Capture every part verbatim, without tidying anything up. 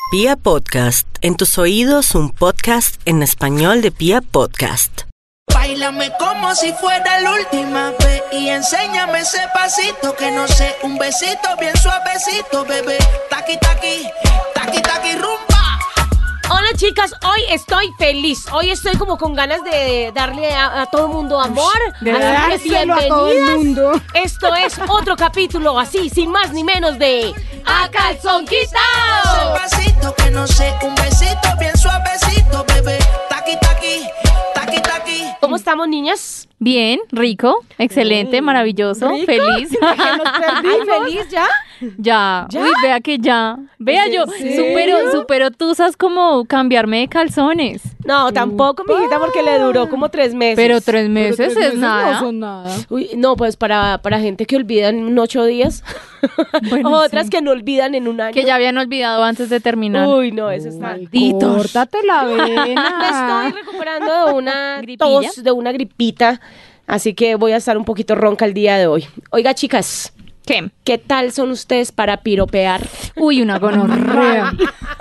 Pia Podcast, en tus oídos un podcast en español de Pia Podcast. Báilame como si fuera la última vez y enséñame ese pasito que no sé, un besito bien suavecito, bebé. Taqui, taqui, taqui, taqui, rumba. Hola chicas, hoy estoy feliz. Hoy estoy como con ganas de darle a, a todo el mundo amor. De Así que dárselo a todo el mundo. Esto es otro capítulo así, sin más ni menos de A Calzón Quitao. Ese pasito que no sé, un besito bien suavecito, bebé. Taqui, taqui, taqui, taqui. ¿Cómo estamos, niñas? Bien, rico, excelente, maravilloso, ¿Rico? feliz. ¿Ay, feliz ya? Ya, ¿Ya? uy, vea que ya. Vea, ¿Es yo en serio? supero, supero tusas como cambiarme de calzones. No, tampoco, mijita, porque le duró como tres meses. Pero tres meses Pero tres es meses nada. No son nada. Uy, no, pues para, para gente que olvida en ocho días. Bueno, Otras sí. que no olvidan en un año. Que ya habían olvidado antes de terminar. Uy, no, eso está... Malditos. Córtate la Me vena. estoy recuperando de una ¿Gripilla? tos, de una gripita, así que voy a estar un poquito ronca el día de hoy. Oiga, chicas, ¿Qué? ¿qué tal son ustedes para piropear? Uy, una gonorrea.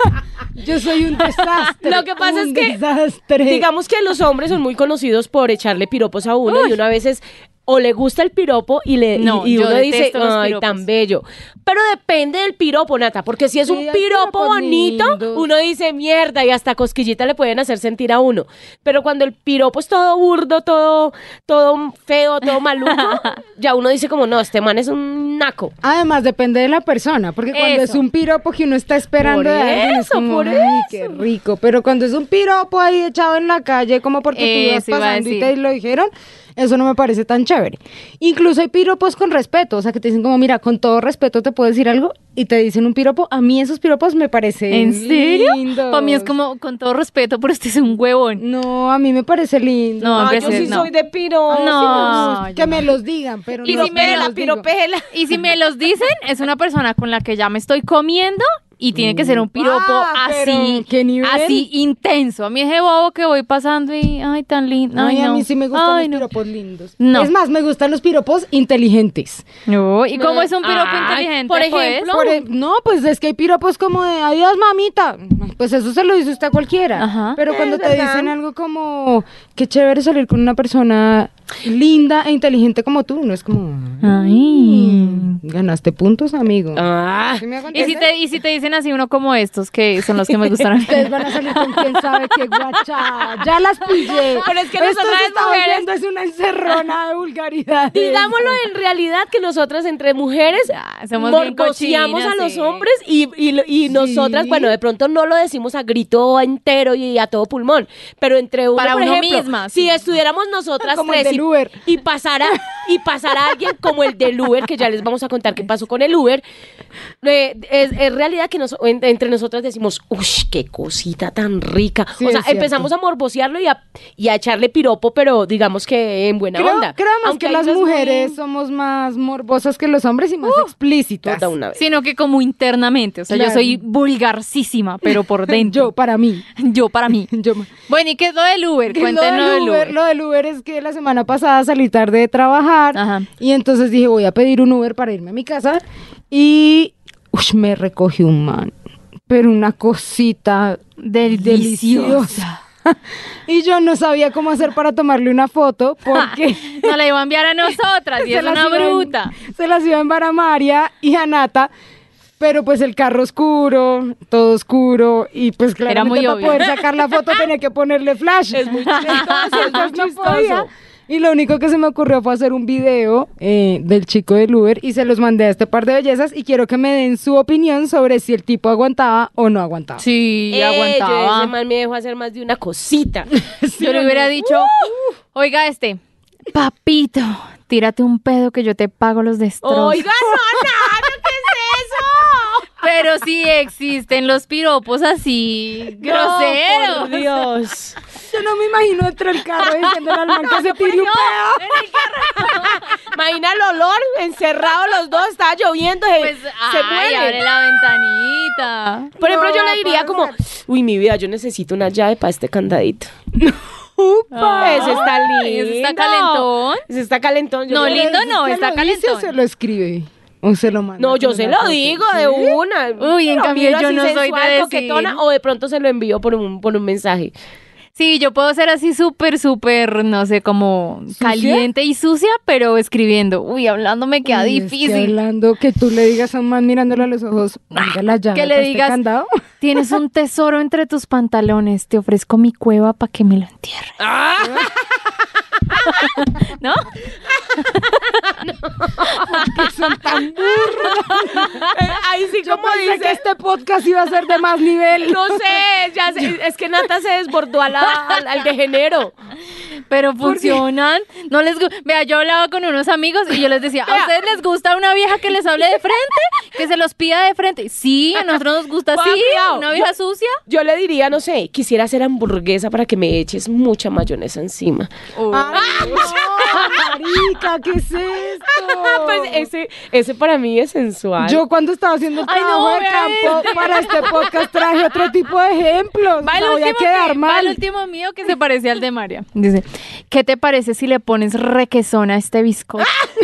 Yo soy un desastre. Lo que pasa un es que, desastre. digamos que los hombres son muy conocidos por echarle piropos a uno y una vez es o le gusta el piropo y le y- No, y, yo uno dice, detesto los ay, piropos". tan bello. Pero depende del piropo, Nata, porque si es Sí, un hay piropo piropos bonito, lindos. uno dice mierda y hasta cosquillita le pueden hacer sentir a uno. Pero cuando el piropo es todo burdo, todo, todo feo, todo maluco, ya uno dice como, no, este man es un naco. Además, depende de la persona, porque cuando Eso. es un piropo que uno está esperando Por de alguien, es eso, como, por ay, qué rico. Pero cuando es un piropo ahí echado en la calle, como porque tú ibas Eso iba a pasando y decir. te lo dijeron, eso no me parece tan chévere. Incluso hay piropos con respeto, o sea, que te dicen como, mira, con todo respeto te puedo decir algo, y te dicen un piropo. A mí esos piropos me parecen ¿En serio? lindos. Para mí es como, con todo respeto, pero este es un huevón. No, a mí me parece lindo. No, Ah, hombre, yo sí no. soy de piro. No. que me los digan, pero Y no si me me la los digo. piropela. Y si me los dicen, es una persona con la que ya me estoy comiendo y tiene que ser un piropo Ah, pero, así, ¿qué nivel? así intenso. A mí ese bobo que voy pasando y, ay, tan lindo. Ay, Ay, a no. mí sí me gustan Ay, los no. piropos lindos. No. Es más, me gustan los piropos inteligentes. No, ¿y cómo es un piropo Ay, inteligente? por pues? ejemplo, Por e- no, pues es que hay piropos como de adiós, mamita. Pues eso se lo dice usted a cualquiera. Ajá. Pero cuando Es te verdad. dicen algo como qué chévere salir con una persona linda e inteligente como tú, no es como Ay. ganaste puntos, amigo. Ah, ¿Sí me hago ¿Y si, entender? te, y si te dicen así uno como estos, que son los que me gustan a mí. Ustedes van a salir con quién sabe qué guacha. Ya las pillé. Pero es que Esto nosotras se está mujeres- volviendo es una encerrona de vulgaridad. digámoslo en realidad que nosotras entre mujeres Ah, somos bien morboseamos cochinas, a los sí. hombres y, y, lo- y nosotras, Sí. bueno, de pronto no lo decimos a grito entero y a todo pulmón, pero entre uno, Para por uno ejemplo, misma, si sí. estuviéramos nosotras Como el tres del y, Uber. y pasara y pasara alguien como el del Uber, que ya les vamos a contar qué pasó con el Uber, eh, es, es realidad que nos, en- entre nosotras decimos, uy, qué cosita tan rica. Sí, o sea, es cierto. empezamos a morbosearlo y a, y a echarle piropo, pero digamos que en buena Creo, onda. creo más Aunque que hay las unas muy- mujeres somos más morbosas que los hombres y más explícitas. Toda una vez. Sino que como internamente. O sea, Claro. yo soy vulgarcísima, pero por dentro. Yo, para mí. Yo para mí. Yo, Bueno, ¿y qué es lo del Uber? Que Cuéntenos lo, del del Uber, Uber. lo del Uber es que la semana pasada salí tarde de trabajar Ajá. y entonces dije voy a pedir un Uber para irme a mi casa y ush, me recogió un man, pero una cosita deliciosa. Y yo no sabía cómo hacer para tomarle una foto porque No la iba a enviar a nosotras y se es las una iba en- bruta. se las iba a enviar a María y a Nata. Pero pues el carro oscuro, todo oscuro y pues claramente muy para obvio. poder sacar la foto tenía que ponerle flash. Es muy chistoso, es Entonces muy no chistoso. podía. Y lo único que se me ocurrió fue hacer un video eh, del chico del Uber y se los mandé a este par de bellezas y quiero que me den su opinión sobre si el tipo aguantaba o no aguantaba. Sí, Eh, Yo, aguantaba. ese man me dejó hacer más de una cosita. Yo le hubiera dicho, oiga este, papito, tírate un pedo que yo te pago los destrozos. Oiga, no, no, ¿qué es eso? Pero sí existen los piropos así, groseros. No, por Dios. Yo no me imagino dentro del carro diciéndole al man que se tire un pedo. Imagina el olor, encerrados los dos, estaba lloviendo, se, Pues, se ay, abre muere. la ventanita. Por ejemplo, No yo va le a diría como, pasar. uy, mi vida, yo necesito una llave para este candadito. Upa. Ese está Ay, lindo. ese está calentón. Ese está calentón. Yo No, le- lindo no, ¿Se está lo dice calentón. o se lo escribe? ¿O se lo manda? No, yo con se una lo foto? digo ¿Sí? de una. Uy, en Lo cambio, miro yo así no soy de sensual, decir. coquetona, o de pronto se lo envío por un, por un mensaje. Sí, yo puedo ser así súper, súper, no sé, como ¿Sucia? caliente y sucia, pero escribiendo. Uy, hablando me queda Uy, es que difícil. hablando que tú le digas a un man mirándole a los ojos, venga la llave Que le para este digas, candado. tienes un tesoro entre tus pantalones, te ofrezco mi cueva para que me lo entierres. ¿No? Que son tan burros. Ahí sí, Yo como pensé dice. que este podcast iba a ser de más nivel. No sé, ya sé, es que Nata se desbordó a la- al, al de género. Pero funcionan. No les gu- Vea, yo hablaba con unos amigos y yo les decía, ¿a Vea. ustedes les gusta una vieja que les hable de frente? ¿Que se los pida de frente? Sí, a nosotros nos gusta Ponga así, cuidado. una vieja sucia. Yo le diría, no sé, quisiera hacer hamburguesa para que me eches mucha mayonesa encima. Ay, no, marica, ¿qué es esto? Pues ese, ese para mí es sensual. Yo cuando estaba haciendo el Ay, trabajo no, de vea campo este. para este podcast traje otro tipo de ejemplos. Va el, No voy a último quedar que- va mal. el último mío que se parece al de María. Dice, ¿qué te parece si le pones requesón a este bizcocho?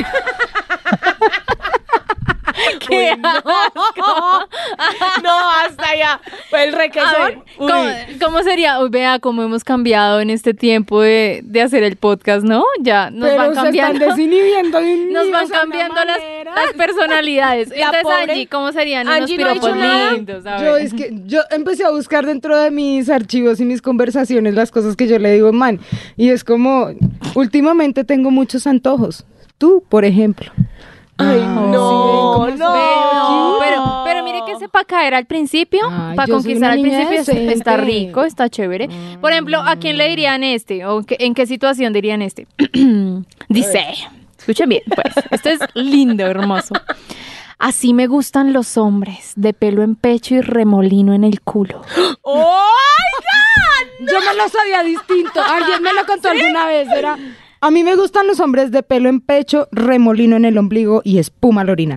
¡Qué asco! No, hasta allá. Pues el A ver, requesón. Uy. ¿cómo, cómo sería? Uy, vea cómo hemos cambiado en este tiempo de, de hacer el podcast, ¿no? Ya nos Pero van se cambiando. están desinhibiendo de un Nos niño, van o sea, una cambiando las, manera. las personalidades. La Entonces, pobre- Angie, ¿cómo serían Angie no ha unos piropos dicho nada. lindos? A Yo ver. es que yo empecé a buscar dentro de mis archivos y mis conversaciones las cosas que yo le digo, man, y es como últimamente tengo muchos antojos. Tú, por ejemplo. Ay, Ah, no, sí, no. Pero, pero, pero mire que sepa caer al principio, Ay, para yo soy conquistar una al niña principio es- decente. está rico, está chévere. Por ejemplo, ¿a quién le dirían este? ¿O qué- en qué situación dirían este? Dice, escuchen bien, pues, esto es lindo, hermoso. Así me gustan los hombres, de pelo en pecho y remolino en el culo. ¡Oigan! Yo me lo sabía distinto. Alguien me lo contó alguna vez. Era, a mí me gustan los hombres de pelo en pecho, remolino en el ombligo y espuma al orinar.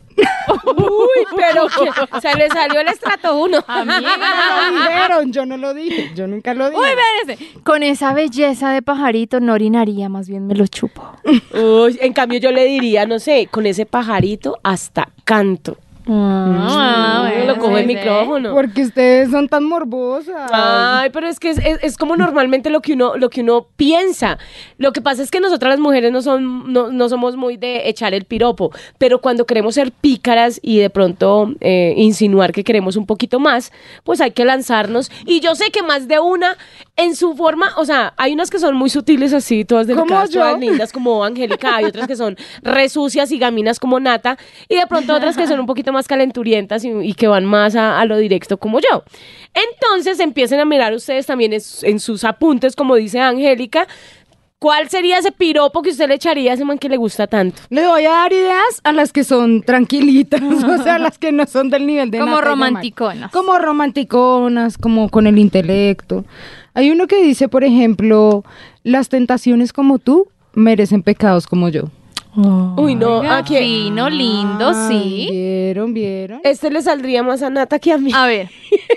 Uy, pero que se le salió el estrato uno. A mí, No lo dijeron, yo no lo dije. Yo nunca lo dije. Uy, vean ese. Con esa belleza de pajarito no orinaría, más bien me lo chupo. Uy, en cambio yo le diría, no sé, con ese pajarito hasta canto. Ah, Yo bueno, lo cojo el sí, sí. micrófono. Porque ustedes son tan morbosas. Ay, pero es que es, es- es como normalmente lo que uno lo que uno piensa. Lo que pasa es que nosotras las mujeres no son no, no somos muy de echar el piropo, pero cuando queremos ser pícaras y de pronto eh, insinuar que queremos un poquito más, pues hay que lanzarnos. Y yo sé que más de una en su forma, o sea, hay unas que son muy sutiles así, todas delicadas, Como yo. todas lindas como Angélica, hay otras que son re sucias y gaminas como Nata, y de pronto otras que son un poquito más calenturientas y, y que van más a, a lo directo como yo. Entonces empiecen a mirar ustedes también es- en sus apuntes, como dice Angélica, ¿cuál sería ese piropo que usted le echaría a ese man que le gusta tanto? Le voy a dar ideas a las que son tranquilitas, o sea, las que no son del nivel de Como Nata y de Mari. romanticonas. Como romanticonas, como con el intelecto. Hay uno que dice, por ejemplo, las tentaciones como tú merecen pecados como yo. Uy, no, Oiga, ¿a quién? fino, lindo, Ah, sí. ¿Vieron, vieron? Este le saldría más a Nata que a mí. A ver.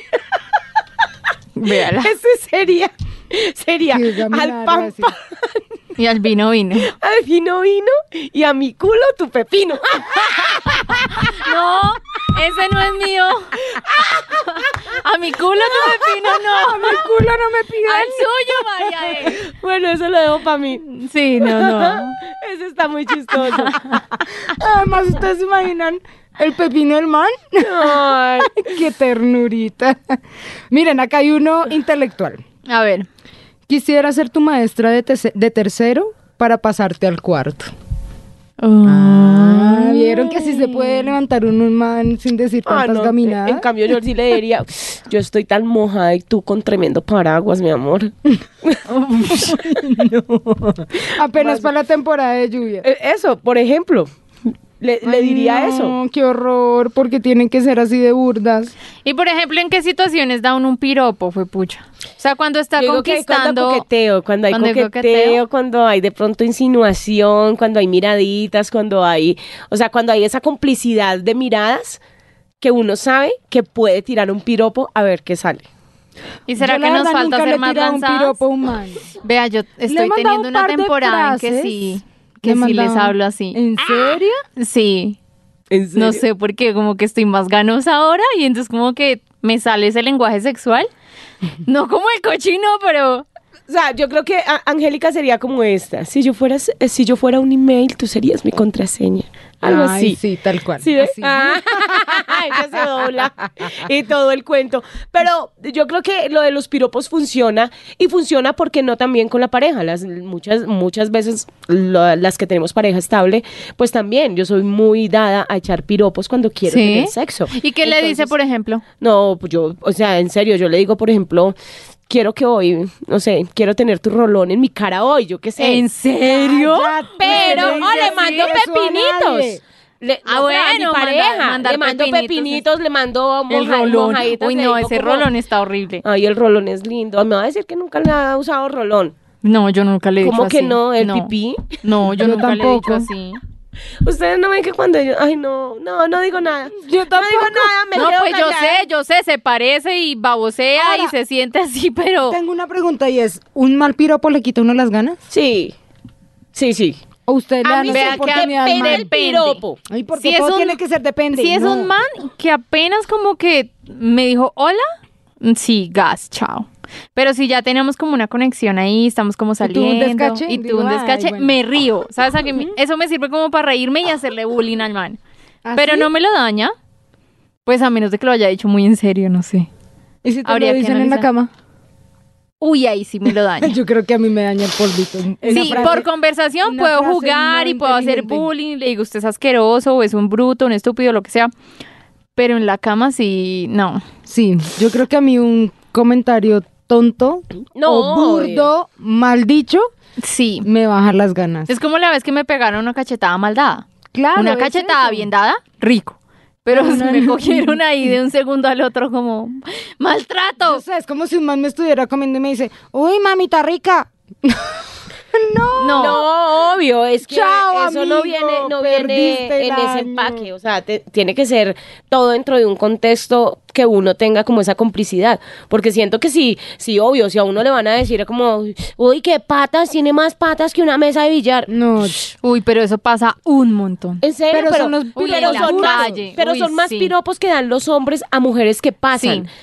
Véala. Ese sería, sería Qué gamina al era pan así. pan, Y al vino vino. al vino vino y a mi culo tu pepino. No, ese no es mío. A mi culo no me pino, no. A mi culo no me piden. Al suyo, María. eh. Bueno, eso lo dejo para mí. Sí, no, no. Ese está muy chistoso. Además, ¿ustedes se imaginan el pepino del man? Ay. ¡Qué ternurita! Miren, acá hay uno intelectual. A ver. Quisiera ser tu maestra de, te- de tercero para pasarte al cuarto. Ah, ¿vieron que así se puede levantar un, un man sin decir Ah, tantas no, gaminadas? En cambio, yo sí le diría, yo estoy tan mojada y tú con tremendo paraguas, mi amor. Apenas para la temporada de lluvia. Eh, Eso, por ejemplo, le, le Ay, diría no, eso. qué horror, porque tienen que ser así de burdas. Y por ejemplo, ¿en qué situaciones da uno un piropo, fue pucha? O sea, cuando está Yo digo que conquistando. cuando coqueteo, cuando hay cuando hay coqueteo, coqueteo. cuando hay de pronto insinuación, cuando hay miraditas, cuando hay, o sea, cuando hay esa complicidad de miradas que uno sabe que puede tirar un piropo a ver qué sale. ¿Y será Yo, que la nos verdad, falta nunca ser le he más tirado un lanzadas? piropo a un man. Vea, yo Le he estoy mandado teniendo un una par de temporada en que frases. sí, Le he que sí les mandado- hablo así. ¿En serio? Sí. ¿En serio? No sé por qué, como que estoy más ganosa ahora y entonces como que me sale ese lenguaje sexual. No como el cochino, pero... O sea, yo creo que a- Angélica sería como esta. Si yo fuera, si yo fuera un email, tú serías mi contraseña. Algo Ay, así. sí, tal cual. ¿Sí ves? Así. Ah, ella se dobla y todo el cuento. Pero yo creo que lo de los piropos funciona y funciona porque no también con la pareja. Las, muchas, muchas veces lo- las que tenemos pareja estable, pues también yo soy muy dada a echar piropos cuando quiero ¿Sí? tener sexo. ¿Y qué le dice, Entonces, por ejemplo? No, pues yo, o sea, en serio, yo le digo, por ejemplo, quiero que hoy, no sé, quiero tener tu rolón en mi cara hoy, yo qué sé. ¿En serio? Cállate, Pero, no le o dices le mando eso a pepinitos. nadie. Le, Ah, no, pero a mi bueno, manda- pareja. mandar le mando pepinitos, pepinitos, le mando El moja- rolón. mojaditas, Uy, le no, digo ese como, rolón está horrible. Ay, el rolón es lindo. Me va a decir que nunca le ha usado rolón. No, yo nunca le he dicho ¿Cómo que así. no? ¿El pipí? No, yo, Yo nunca le he dicho tampoco. así. Ustedes no ven que cuando yo... Ay, no, no, no digo nada. Yo No tampoco. digo nada, me No, quedo pues yo callada. sé, yo sé, se parece y babosea Ahora, y se siente así, pero... Tengo una pregunta y es, ¿un mal piropo le quita a uno las ganas? Sí, sí, sí. ¿O usted le A da mí la vea que oportunidad al depende man? del piropo. Ay, porque Si es todo un- tiene que ser depende. Si es No. un man que apenas como que me dijo hola, sí, gas, chao. Pero si ya tenemos como una conexión ahí, estamos como tú un saliendo descache, y tú digo, un ay, descache, bueno. me río. ¿Sabes? A que me- eso me sirve como para reírme y hacerle bullying al man. ¿Ah, Pero sí? no me lo daña. Pues a menos de que lo haya dicho muy en serio, no sé. ¿Y si te habría lo que dicen en la analizar. cama? Uy, ahí sí me lo daña. Yo creo que a mí me daña el polvito. Esa Sí, frase- por conversación una puedo frase jugar no y puedo hacer inteligente. bullying, le digo usted es asqueroso o es un bruto, un estúpido, lo que sea. Pero en la cama sí, no. Sí, yo creo que a mí un comentario tonto No, o burdo, mal dicho, Sí. me baja las ganas. Es como la vez que me pegaron una cachetada mal dada. Claro, Una es cachetada eso. bien dada, rico. Pero No, no, me no. cogieron ahí de un segundo al otro como maltrato. O sea, es como si un man me estuviera comiendo y me dice, uy, mamita rica. no. No. No, obvio, es que Chao, eso no amigo, viene, no perdiste viene el en ese año. empaque, o sea, te- tiene que ser todo dentro de un contexto que uno tenga como esa complicidad, porque siento que sí, sí, obvio, si a uno le van a decir como, uy, qué patas, tiene más patas que una mesa de billar. No, Uy, pero eso pasa un montón. En serio, Pero pero, son los pero piropos en la son más, calle. pero Uy, son más sí. piropos que dan los hombres a mujeres que pasan. Sí.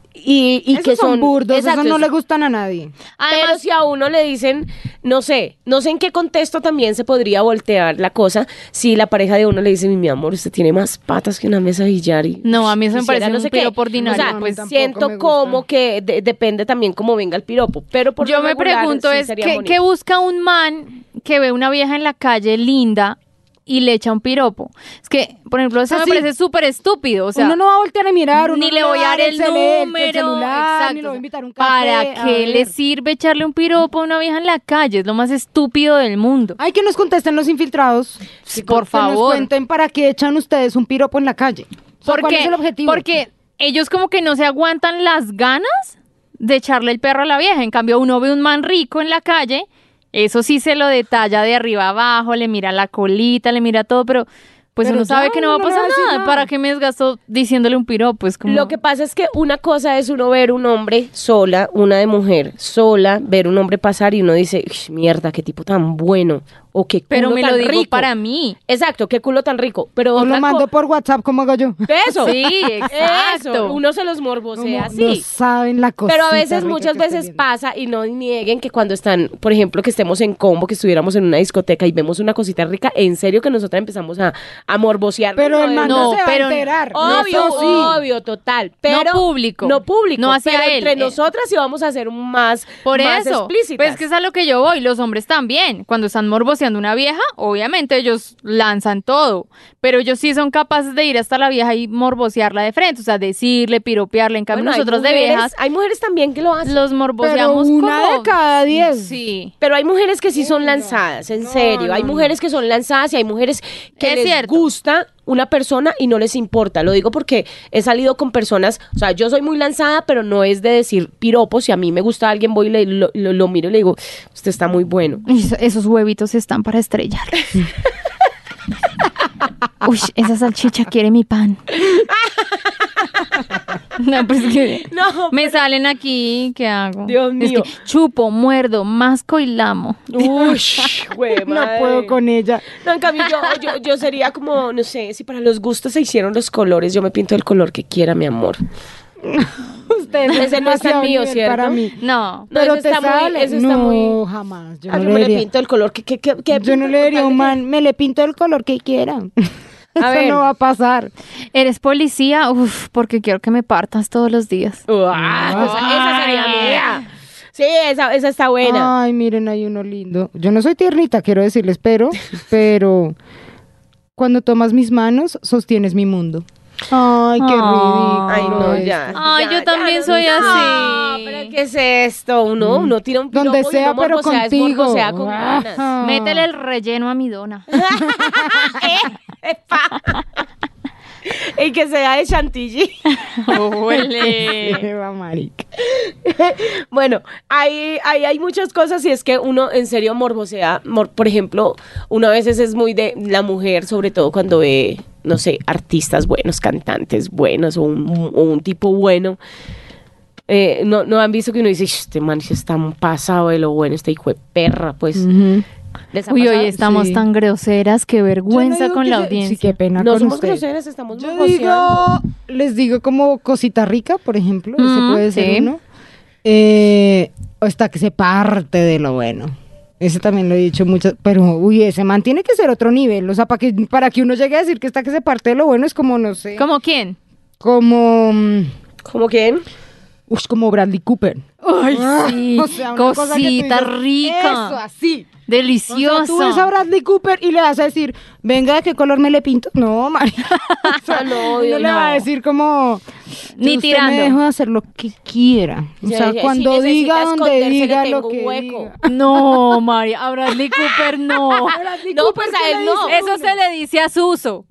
Y, y esos que son, burdos, exacto, esos no es- le gustan a nadie. Pero Además, si a uno le dicen, no sé, no sé en qué contexto también se podría voltear la cosa, si la pareja de uno le dice, mi amor, usted tiene más patas que una mesa de billar. Y, No, a mí eso me quisiera parece un qué". piropo ordinario, O sea, pues, tampoco siento me gusta. como que de- depende también cómo venga el piropo. Pero por yo lo me regular, pregunto sí es, sería ¿qué, bonito. qué busca un man que ve una vieja en la calle linda y le echa un piropo? Es que, por ejemplo, eso O sea, me sí. parece súper estúpido. O sea, uno no va a voltear a mirar, uno ni no le voy a dar el cele- número, celular, exacto. ni lo voy a invitar a un café. ¿Para a qué le ver. sirve echarle un piropo a una vieja en la calle? Es lo más estúpido del mundo. Hay que nos contesten los infiltrados. Sí, por Que nos favor. cuenten para qué echan ustedes un piropo en la calle. O sea, ¿cuál Porque, es el objetivo? porque ellos como que no se aguantan las ganas de echarle el perro a la vieja. En cambio, uno ve un man rico en la calle, eso sí se lo detalla de arriba abajo, le mira la colita, le mira todo, pero pues Pero uno sabe ya, que no va a uno no le pasar va a decir nada. nada. ¿Para qué me desgasto diciéndole un piropo? Es como... Lo que pasa es que una cosa es uno ver un hombre sola, una de mujer sola, ver un hombre pasar y uno dice, "Uy, mierda, qué tipo tan bueno, o qué culo pero me tan lo digo rico". para mí. Exacto, qué culo tan rico. Pero O otra lo mando co- por WhatsApp como hago yo. Eso. Sí, exacto. Eso, uno se los morbosea Como no así. saben la cosa. Pero a veces, muchas veces pasa y no nieguen que cuando están, por ejemplo, que estemos en combo, que estuviéramos en una discoteca y vemos una cosita rica, en serio que nosotros empezamos a, a morbosear. Pero el es- man no, no, se va pero- a enterar. Obvio, Eso sí. obvio, total. Pero público. No público. No hacia pero él, entre eh. nosotras sí vamos a ser más, Por más eso, explícitas. pues que es a lo que yo voy, los hombres también, cuando están morboseando una vieja, obviamente ellos lanzan todo, pero ellos sí son capaces de ir hasta la vieja y morbosearla de frente, o sea, decirle, piropearle, en cambio Bueno, hay nosotros de mujeres- viejas Hay mujeres también que lo hacen. los Pero morboseamos una como... de cada diez. Sí. Pero hay mujeres que sí son lanzadas, en No, serio. no, hay no. mujeres que son lanzadas y hay mujeres que Es les cierto. gusta una persona y no les importa. Lo digo porque he salido con personas, o sea, yo soy muy lanzada, pero no es de decir piropos. Si a mí me gusta alguien, voy y le, lo, lo- lo miro y le digo, usted está muy bueno. Eso- Esos huevitos están para estrellarlos. Uy, esa salchicha quiere mi pan. No, pues que No, me salen aquí, ¿qué hago? Dios Es mío. que chupo, muerdo, masco y lamo. Uy, güey, No madre. puedo con ella. No, en cambio, yo, yo, yo sería como, no sé, si para los gustos se hicieron los colores, yo me pinto el color que quiera, mi amor. Usted Ese no es tan demasiado mío, nivel ¿cierto? para mí. No. No, Pero eso te está muy- sale. eso está no, muy- jamás. Yo Ah, no yo le me le diría. pinto el color que, que, que, que Yo no pinto le con diría a tal un de man, me le pinto el color que quiera. Eso ver. no va a pasar. ¿Eres policía? Uf, porque quiero que me partas todos los días. que- Uah, esa, esa sería mía. Sí, esa, esa está buena. Ay, miren, hay uno lindo. Yo no soy tiernita, quiero decirles, pero, pero cuando tomas mis manos, sostienes mi mundo. Ay, qué ridículo. Ay, no, esto. ya. Ay, ya, yo ya, también no, soy no, así. pero ¿qué es esto? Uno, uno tira un piropo Donde y sea, uno pero morbosea, es contigo. morbosea con ganas. Ajá. Métele el relleno a mi dona. Y que sea de chantilly. Qué va, marica. Bueno, hay, hay, hay muchas cosas y es que uno en serio morbosea. Mor- por ejemplo, uno a veces es muy de la mujer, sobre todo cuando ve, no sé, artistas buenos, cantantes buenos o un, o un tipo bueno. Eh, no, no han visto que uno dice, "Sh, este man sí está pasado de lo bueno, este hijo de perra", pues. Ujú. ¿Les ha Uy, pasado? hoy estamos Sí. tan groseras, qué Yo no vergüenza digo con que la se- audiencia. Sí, qué pena No con somos usted. groseras, estamos Yo morboseando. digo, les digo como cosita rica, por ejemplo, ese Mm, puede ser sí. uno. Eh, o está que se parte de lo bueno. Ese también lo he dicho muchas, pero uy, ese man tiene que ser otro nivel. O sea, para que, para que uno llegue a decir que está que se parte de lo bueno es como, no sé. ¿Cómo quién? Como. mm, ¿Cómo quién? uy, como Bradley Cooper. Ay, sí. O sea, una cosa que tú Cosita dices, rica. Eso, así. O Delicioso. sea, tú ves a Bradley Cooper y le vas a decir, venga, ¿de qué color me le pinto? No, María. O sea, Ah, no, uno yo le no. va a decir como, Ni usted tirando. me dejo de hacer lo que quiera. O Sí, sea, sí, cuando si necesita diga donde esconderse, le diga tengo lo que un hueco. diga. No, María, a Bradley Cooper no. No, pues a él no. Eso se le dice a Suso.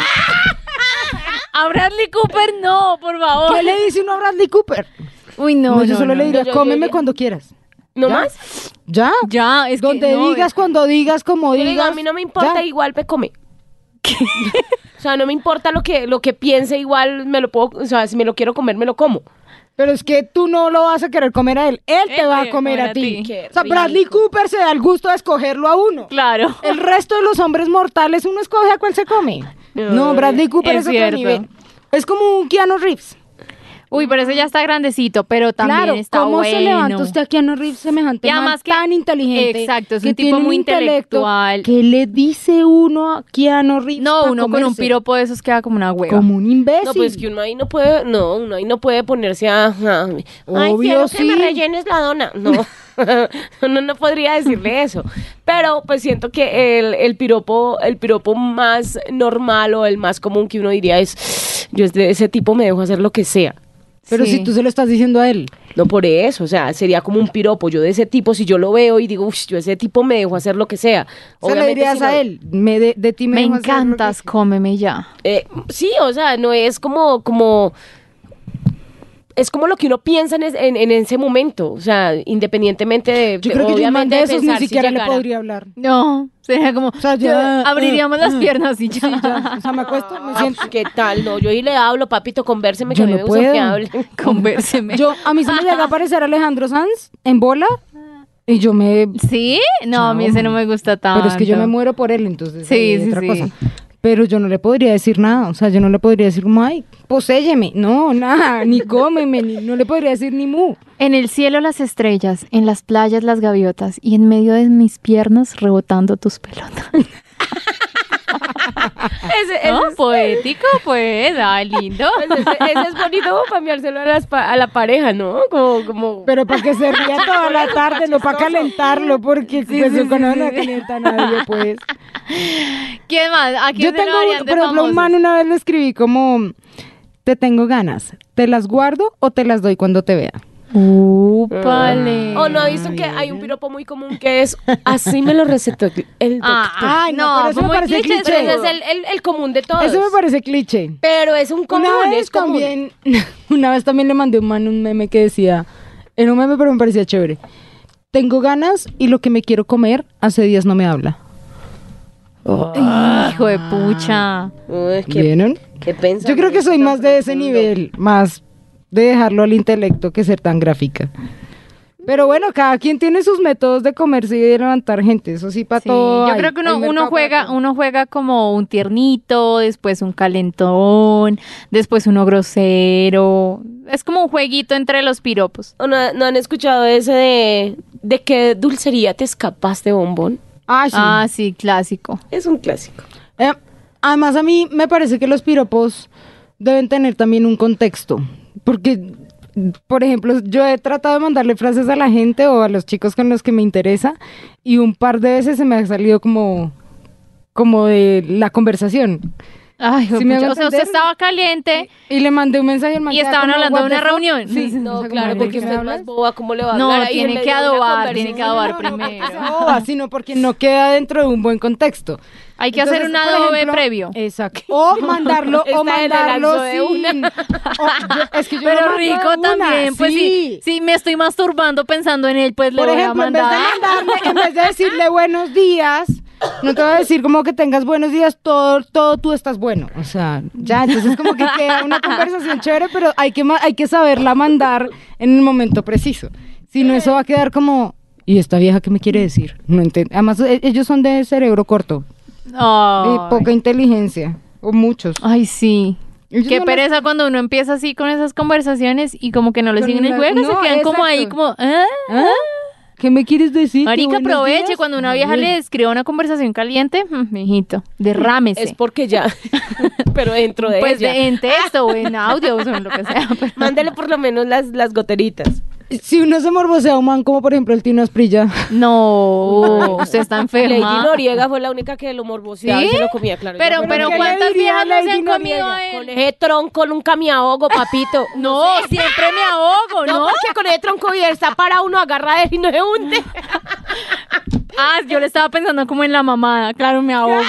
A Bradley Cooper no, por favor. ¿Qué le dice uno a Bradley Cooper? Uy, no, No, yo no, solo no. le diría, Yo- yo- yo cómeme diría- cuando quieras. ¿No ¿Ya? más? ¿Ya? Ya, es que Donde no, digas, es- cuando digas, como Yo digo, digas. a mí no me importa, ya. igual me come. O sea, no me importa lo que, lo que piense, igual me lo puedo, o sea, si me lo quiero comer, me lo como. Pero es que tú no lo vas a querer comer a él. Él te Él va te a comer va a a ti. ti. Qué O sea, Bradley rico. Cooper se da el gusto de escogerlo a uno. Claro. El resto de los hombres mortales, uno escoge a cuál se come. No, Bradley Cooper Es es, otro cierto. nivel. Es como un Keanu Reeves. Uy, pero ese ya está grandecito, pero también Claro, está ¿cómo bueno. se levanta usted a Keanu Reeves semejante Y man además que- tan inteligente? exacto, es que un tipo tiene muy intelecto? intelectual. ¿Qué le dice uno a Keanu Reeves No, pa' uno con un comerse? piropo de esos queda como una hueva. Como un imbécil. No, pues que uno ahí no puede, no, uno ahí no puede ponerse a... a- Ay, Obvio, quiero que me sí. rellenes la dona. No, uno no podría decirle eso. Pero pues siento que el, el piropo, el piropo más normal o el más común que uno diría es, yo de ese tipo me dejo hacer lo que sea. Pero Sí. si tú se lo estás diciendo a él. No por eso, o sea, sería como un piropo. Yo de ese tipo, si yo lo veo y digo, uff, yo de ese tipo me dejo hacer lo que sea. Se le Obviamente, dirías si a no- él. Me de, de ti me, Me dejo hacer lo que- encantas, cómeme ya. Eh, sí, o sea, no es como, como, es como lo que uno piensa en, es- en, en ese momento, o sea, independientemente de, Yo creo que yo un man obviamente de de esos ni pensar si siquiera le llegara. podría hablar. No, sería como, sea, ya, yo- abriríamos uh, las uh, piernas y ya. Sí, ya. O sea, me acuesto, me Ah, siento. pues, ¿qué tal? No, yo ahí le hablo, papito, convérseme, Yo que a mí no me gusta que puedo. hable. Convérseme. Yo, a mí se me llega a aparecer Alejandro Sanz en bola y yo me... ¿Sí? No, a mí ese no me gusta tanto. Pero es que yo me muero por él, entonces Sí, ahí hay sí, otra sí. cosa. Pero yo no le podría decir nada, o sea, yo no le podría decir, ay, poséyeme, no, nada, ni cómeme, ni, no le podría decir ni mu. En el cielo las estrellas, en las playas las gaviotas y en medio de mis piernas rebotando tus pelotas. Ese, ese ¿No? es, Poético, pues. Ah, lindo. pues, ese- ese es bonito como cambiárselo a, las pa- a la pareja, ¿no? Como, como... Pero para que se ría toda la tarde, no para calentarlo, porque pues, sí, con sí, eso no sí. calienta a nadie, pues. ¿Quién más? ¿A quién Yo se tengo, lo harían un, de por ejemplo, un famosos? man una vez le escribí como, te tengo ganas, ¿te las guardo o te las doy cuando te vea? Úpale. O no, ha visto que hay un piropo muy común que es, así me lo recetó el doctor. Ah, Ay, no, pero eso me muy parece cliché, Pero cliché. ese es el, el, el común de todos. Eso me parece cliché. Pero es un común, Una vez es común. también, una vez también le mandé un man un meme que decía, era un meme pero me parecía chévere. Tengo ganas y lo que me quiero comer hace días no me habla. Hijo de pucha. Uy, qué- ¿Vieron? ¿Qué pensamiento Yo creo que soy tan más de ese profundo? nivel, más de dejarlo al intelecto que ser tan gráfica. Pero bueno, cada quien tiene sus métodos de comerse y de levantar gente, eso sí, para Sí, todo. yo hay- creo que uno, hay uno mercado para juega, todo. uno juega como un tiernito, después un calentón, después uno grosero. Es como un jueguito entre los piropos. ¿O no, no han escuchado ese de de qué dulcería te escapaste, bombón? Ah, sí. Ah, sí, clásico. Es un clásico. Eh, además, a mí me parece que los piropos deben tener también un contexto. Porque, por ejemplo, yo he tratado de mandarle frases a la gente o a los chicos con los que me interesa y un par de veces se me ha salido como, como de la conversación. Ay, ¿Sí me hago pucha, o sea, usted entender? estaba caliente. Y le mandé un mensaje al man Y queda estaban como, hablando de "What the una fuck?". reunión. Sí, No, o sea, claro, como, porque ¿de qué usted es hablas? más boba, ¿cómo le va a No, hablar ahí tiene en medio que de una adobar, conversación? tiene que adobar No, no, porque primero. sea boba, sino porque no queda dentro de un buen contexto. Hay que hacer un por adobe ejemplo, previo. Exacto. O mandarlo, o Esta le mandarlo lanzó de sin... una. o- yo- es que yo lo Pero mando de rico una, también, pues sí, sí, me estoy masturbando pensando en él, pues le Por voy ejemplo, a en vez de mandar. mandarle, en vez de decirle buenos días, no te voy a decir como que tengas buenos días, todo, todo tú estás bueno. O sea, ya, entonces como que queda una conversación chévere, pero hay que, ma- hay que saberla mandar en el momento preciso. Si no, eso va a quedar como, ¿y esta vieja qué me quiere decir? No entiendo. Además, e- ellos son de cerebro corto Ay. y poca inteligencia, o muchos. Ay, sí. Ellos Qué no pereza cuando uno empieza así con esas conversaciones y como que no le Con siguen el la- juego, no, se quedan como ahí, exacto. como, ¿ah? ¿Ah? ¿Qué me quieres decir? Marica, ¿Buenos aproveche días? cuando una A vieja ver. le escriba una conversación caliente, mm, mijito, derrámese. Es porque ya, pero dentro de Pues ella. de- en texto o en audio o en lo que sea. pero- Mándele por lo menos las, las goteritas. Si uno se morbosea a un man, como por ejemplo el Tino Asprilla. No, usted está Lady enferma. Noriega fue la única que lo morboseaba y ¿Sí? se lo comía, claro. Pero, Yo- pero ¿qué le ¿cuántas diría viejas no se Lady han comido Noriega? a Con él? ese tronco nunca me ahogo, papito. No, siempre me ahogo, No, ¿no? porque con ese tronco y está para uno agarra de él y no se hunde. Ah, yo le estaba pensando como en la mamada. Claro, me ahogo.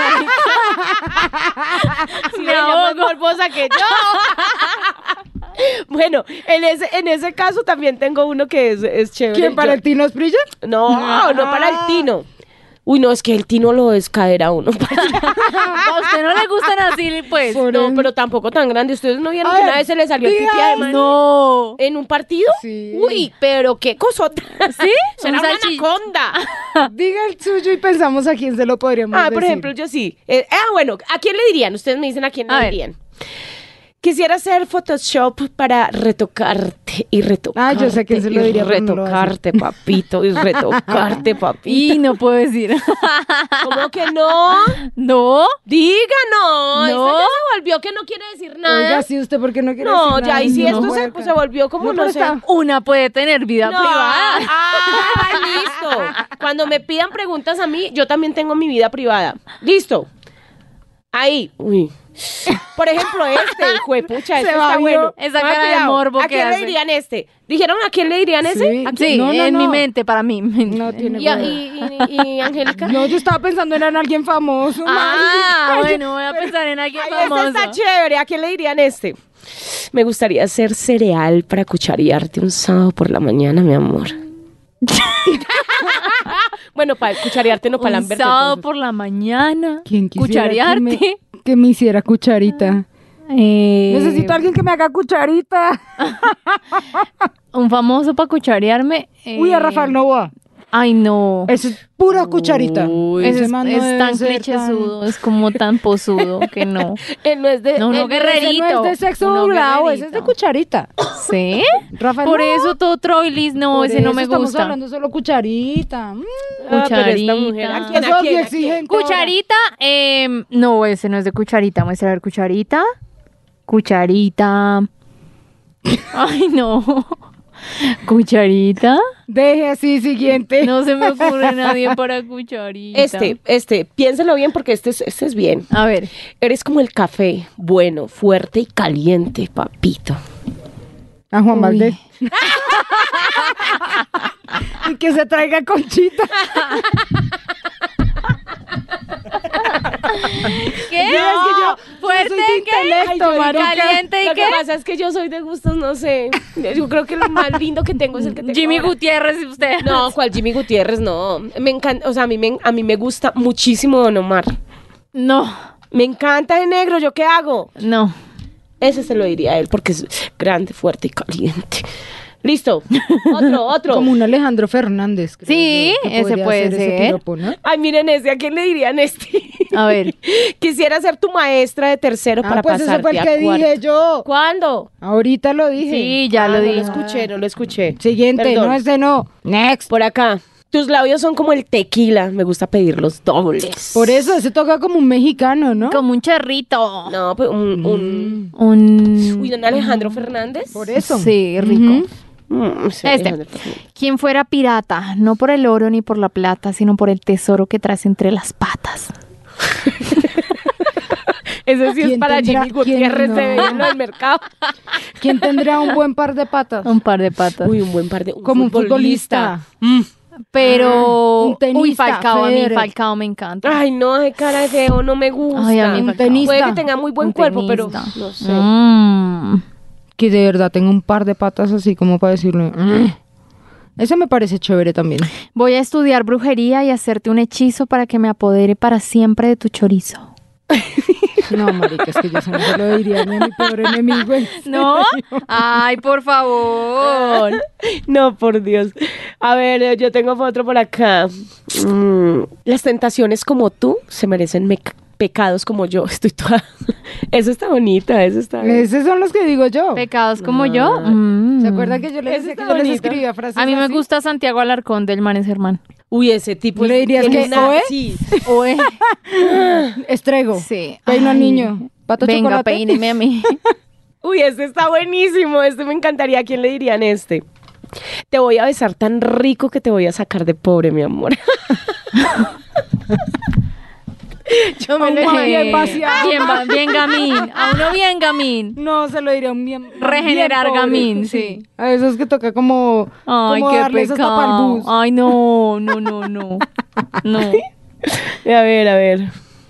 Sí, Me ella más ahogo. morbosa que yo. Bueno, en ese, en ese caso también tengo uno que es, es chévere. ¿Quién, para Yo- el Tino Asprilla? No, no para el Tino. Uy, no, es que el Tino lo descadera a uno. A usted no le gustan así, pues. Por No, el- pero tampoco tan grande. ¿Ustedes no vieron Ay, que una vez se le salió el pipí diga además No. en un partido? Sí. Uy, pero qué cosota. ¿Sí? Será Un una salchi- anaconda. Diga el suyo y pensamos a quién se lo podríamos Ah, decir. por ejemplo, yo sí. Eh, ah, bueno, ¿a quién le dirían? Ustedes me dicen a quién A le ver. dirían. Quisiera hacer Photoshop para retocarte y retocarte. Ah, yo sé a quién se lo y diría, pero no lo hace. retocarte, papito, y retocarte, papito. Y no puedo decir. ¿Cómo que no? No. Diga no. No. Esto ya se volvió que no quiere decir nada. Oiga, sí, usted, ¿por qué no quiere no, decir ya, nada? y si No, esto se, puerca. pues, se volvió como, No, no, pero sé. está- Una puede tener vida No. privada. Ah, listo. Cuando me pidan preguntas a mí, yo también tengo mi vida privada. Listo. Ahí. Uy. Por ejemplo, este, hijo de pucha, Se este va, está vio. bueno. Esa Ponga cara de cuidado. morbo ¿A que quién le hace. dirían este? ¿Dijeron a quién le dirían ese? Sí. ¿A quién? Sí, No, no, en no. mi mente, para mí. No tiene ¿Y, a- huevo. y, y, y Angélica? No, yo estaba pensando en alguien famoso. Ah, marica. bueno, voy a pensar en alguien Ay, este famoso. está chévere. ¿A quién le dirían este? Me gustaría hacer cereal para cucharearte un sábado por la mañana, mi amor. Bueno, para cucharearte, no para Un lamberte. sábado entonces. por la mañana. ¿Quién quisiera que Cucharearte. me, que me hiciera cucharita? Eh, Necesito a alguien que me haga cucharita. Un famoso para cucharearme. eh, Uy, a Rafael Novoa. Ay, no. Eso es pura cucharita. Uy, Ese ese es, man no es debe tan ser clichésudo, es como tan posudo que no. Él no es de... No, no, él- guerrerito. Ese no es de sexo Uno bravo, ese es guerrerito. de cucharita. ¿Sí? Rafael Por Novoa. eso todo Troilis, no, Por ese no eso me estamos gusta. hablando solo cucharita. Mm. Ah, pero esta Cucharita. mujer, ¿a quién, Eso a es quién, a quién? exigente ahora. Cucharita, eh, no, ese no es de cucharita. Muestra a ver, cucharita. Cucharita. Ay, no. Cucharita. Deje así, siguiente. No se me ocurre nadie para cucharita. Este, este, piénselo bien porque este es, este es bien. A ver. Eres como el café, bueno, fuerte y caliente, papito. A Juan Uy. Valdés. Y que se traiga Conchita. ¿Qué? No, es que yo- fuerte, yo soy de ¿qué? intelecto, Ay, yo- marica. caliente, ¿y Lo qué? que pasa es que yo soy de gustos, no sé. Yo creo que lo más lindo que tengo es el que tengo Jimmy ahora. Gutiérrez, y usted. No, ¿cuál Jimmy Gutiérrez? No. Me encanta, o sea, a mí me, a mí me gusta muchísimo Don Omar. No. Me encanta de negro, ¿yo qué hago? No. Ese se lo diría a él porque es grande, fuerte y caliente. Listo. Otro, otro. Como un Alejandro Fernández. creo Sí, yo, que ese podría puede ese ser. piropo, ¿no? Ay, miren este, ¿a quién le dirían este? A ver. Quisiera ser tu maestra de tercero Ah, para pues ese pasarte fue el a que cuarto. dije yo. ¿Cuándo? Ahorita lo dije. Sí, ya Ah, lo no dije. lo escuché, no lo escuché. Siguiente, Perdón. no, ese no. Next. Por acá. Tus labios son como el tequila. Me gusta pedirlos dobles. Por eso, ese toca como un mexicano, ¿no? Como un cherrito. No, pues un... un... Un... Uy, ¿no Alejandro Fernández? Por eso. Sí, rico. Ujú. Mm, sí, Este. Alejandro Fernández. Quien fuera pirata, no por el oro ni por la plata, sino por el tesoro que traes entre las patas. Ese sí es ¿Quién para tendrá- Jimmy Gutiérrez quién de no? verlo del mercado. ¿Quién tendría un buen par de patas? Un par de patas. Uy, un buen par de... Un Como un futbolista. Mm. Pero... Un tenista, Uy, Falcao, a mí Federer. Falcao me encanta. Ay, no, ese cara de feo no me gusta. Ay, a mí Un Falcao. tenista. Puede que tenga muy buen Un cuerpo, pero tenista. no sé. Mm. Que de verdad tenga un par de patas así como para decirle. "Mm". Ese me parece chévere también. Voy a estudiar brujería y hacerte un hechizo para que me apodere para siempre de tu chorizo. No, marica, es que yo eso no se lo diría ni a mi peor enemigo. ¿en ¿No? serio? Ay, por favor. No, por Dios. A ver, eh, yo tengo otro por acá. Mm, las tentaciones como tú se merecen me- pecados como yo. Estoy toda... Eso está bonita, eso está... Esos son los que digo yo. Pecados como yo. Mm. ¿Se acuerda que yo les, Ese decía que está yo les bonito. escribía frases A mí me así? gusta Santiago Alarcón del Manes Germán. Uy, ese tipo... ¿Le dirías tiene que una- Oe? Sí. Oe. Estrego. Sí. Peino al Ay. niño. Pato Venga, chocolate. peíneme a mí. Uy, este está buenísimo. Este me encantaría. ¿A quién le dirían este? Te voy a besar tan rico que te voy a sacar de pobre, mi amor. Yo me Un lo man dije. bien vaciado. Bien, va- bien gamín. A uno bien gamín. No, se lo diría un bien. Regenerar bien pobre. gamín, sí. A esos que toca como. Ay, como qué darles hasta pa'l pecado. bus. Ay, no, no, no, no. No. A ver, a ver.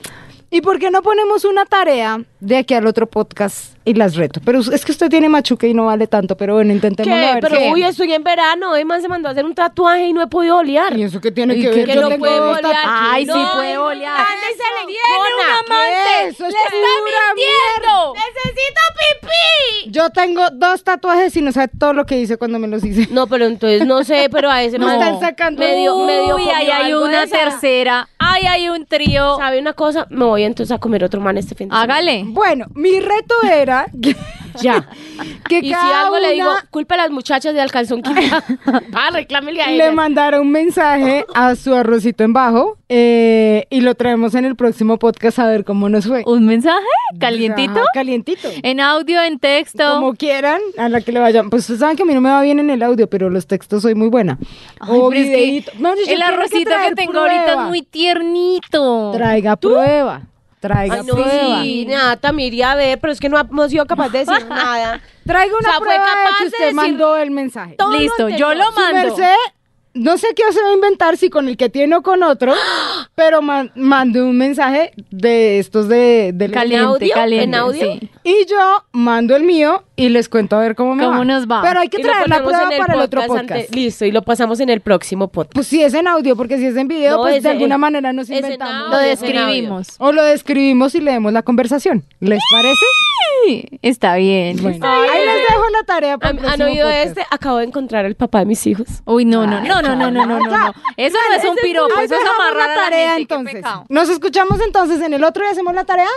¿Y por qué no ponemos una tarea de aquí al otro podcast y las reto? Pero es que usted tiene machuca y no vale tanto, pero bueno, intentemos a ¿Qué? ver Pero qué. uy, estoy en verano. Emma se mandó a hacer un tatuaje y no he podido olear. ¿Y eso qué tiene ¿Y que qué ver? Que Yo no tengo puede dos olear. tatu- Ay, sí No, puede es olear. grande, se le Tiene un encona. amante. Eso es ¡Le está pura mintiendo! ¡Necesito pipí! Yo tengo dos tatuajes y no sabe todo lo que hice cuando me los hice. No, pero entonces no sé, pero a ese No man- están sacando- medio, medio Uy, comió ahí hay algo de una esa. tercera. Ay, hay un trío. ¿Sabe una cosa? Me voy entonces a comer otro man este fin de semana. Hágale. Bueno, mi reto era que, Ya. que Y si cada algo le digo, una culpa a las muchachas de Alcanzón Quinta. Va, reclámele a le ellas. mandara un mensaje a su arrocito en bajo eh, y lo traemos en el próximo podcast a ver cómo nos fue. ¿Un mensaje? ¿Calientito? Ajá, calientito. ¿En audio, en texto? Como quieran, a la que le vayan. Pues ustedes saben que a mí no me va bien en el audio, pero los textos soy muy buena. Ay, o pero es que videíto. Mejor dicho, el tiene arrocito que, traer tengo ahorita prueba. es muy tiernito. Traiga prueba. Traiga Ay, no, prueba. sí, nada, me iría a ver, pero es que no hemos sido capaces de decir nada. Traiga una O sea, fue prueba de capaz que de usted decir mandó el mensaje. todo lo Listo, yo anterior. lo Su mando. merced, no sé qué se va a inventar, si con el que tiene o con otro, pero man, mandé un mensaje de estos de... de Caliente, audio? caliente. ¿En audio? Sí. y yo mando el mío y les cuento a ver cómo me ¿Cómo va. nos va? Pero hay que Y lo traer la ponemos prueba en para el otro podcast podcast. ante- Listo, y lo pasamos en el próximo podcast. Pues si es en audio, porque si es en video, No, pues es de en- alguna manera nos es en inventamos. audio, Lo es en describimos. O lo describimos y leemos la conversación. ¿Les parece? Sí, está bien. Bueno, Ay, ahí les dejo la tarea para el ¿Han, han próximo oído podcast. este? Acabo de encontrar al papá de mis hijos. Uy, no, no, no, no, no, no, no, no, no. Eso no es un piropo, Ahí eso es dejamos amarrar la a la tarea gente, qué entonces. pecado. Nos escuchamos entonces en el otro y hacemos la tarea.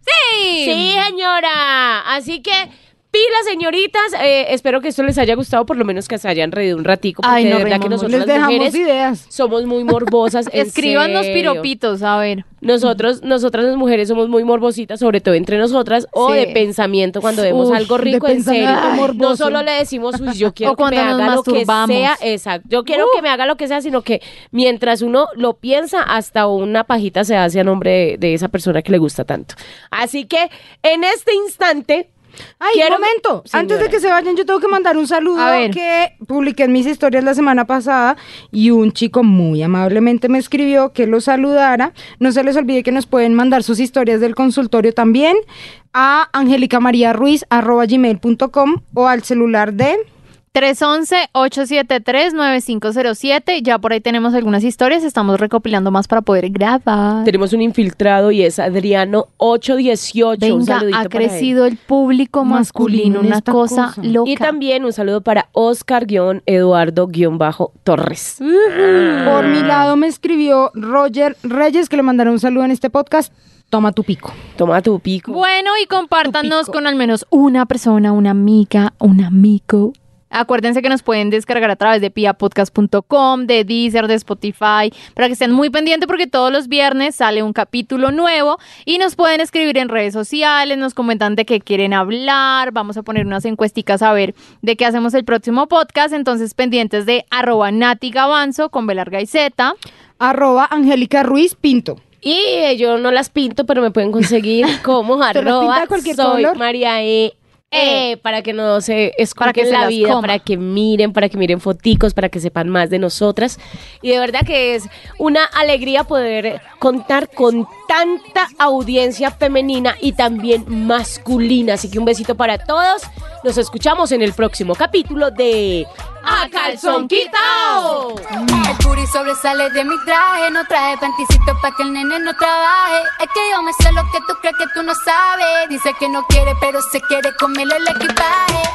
Sí. Sí, señora. Así que, pilas, señoritas. Eh, espero que esto les haya gustado, por lo menos que se hayan reído un ratico. Porque Ay, nos de verdad que reímos nosotros Les las dejamos mujeres ideas. somos muy morbosas. en Escríbanos serio. piropitos, a ver. Nosotros, nosotras las mujeres somos muy morbositas, sobre todo entre nosotras, o Sí. de pensamiento cuando vemos Uf, algo de rico, en serio. pensamiento morboso. No solo le decimos, uy, yo quiero O que me cuando nos haga lo que masturbamos. sea, exacto, yo quiero que me haga lo que sea, sino que mientras uno lo piensa, hasta una pajita se hace a nombre de, de esa persona que le gusta tanto. Así que, en este instante, Ay, Quiero- un momento. Señora. Antes de que se vayan, yo tengo que mandar un saludo A ver. que publiqué en mis historias la semana pasada y un chico muy amablemente me escribió que lo saludara. No se les olvide que nos pueden mandar sus historias del consultorio también a angelicamariaruiz arroba gmail punto com o al celular de... tres uno uno, ocho siete tres, nueve cinco cero siete. Ya por ahí tenemos algunas historias. Estamos recopilando más para poder grabar. Tenemos un infiltrado y es Adriano ocho dieciocho. Venga, un saludito ha para crecido él. el público masculino, Masculino en una esta cosa, cosa. loca. Y también un saludo para Oscar-Eduardo-Torres. Por mi lado me escribió Roger Reyes, que le mandaré un saludo en este podcast. Toma tu pico. Toma tu pico. Bueno, y compártanos pico. con al menos una persona, una amiga, un amigo. Acuérdense que nos pueden descargar a través de pia podcast punto com, de Deezer, de Spotify, para que estén muy pendientes porque todos los viernes sale un capítulo nuevo y nos pueden escribir en redes sociales, nos comentan de qué quieren hablar, vamos a poner unas encuesticas a ver de qué hacemos el próximo podcast, entonces pendientes de arroba Nati Gavanzo con B larga y Z. Arroba Angélica Ruiz Pinto. Y eh, yo no las pinto, pero me pueden conseguir como ¿Te las arroba pinta de cualquier soy color? María E. Eh, para que no se Para escuchen que se la las vida, coma. para que miren, para que miren foticos, para que sepan más de nosotras. Y de verdad que es una alegría poder contar con tanta audiencia femenina y también masculina. Así que un besito para todos. Nos escuchamos en el próximo capítulo de A Calzón Quitao. El puri sobresale de mi traje. No traje panticito pa' que el nene no trabaje. Es que yo me sé lo que tú crees que tú no sabes. Dice que no quiere, pero se quiere comerle el equipaje.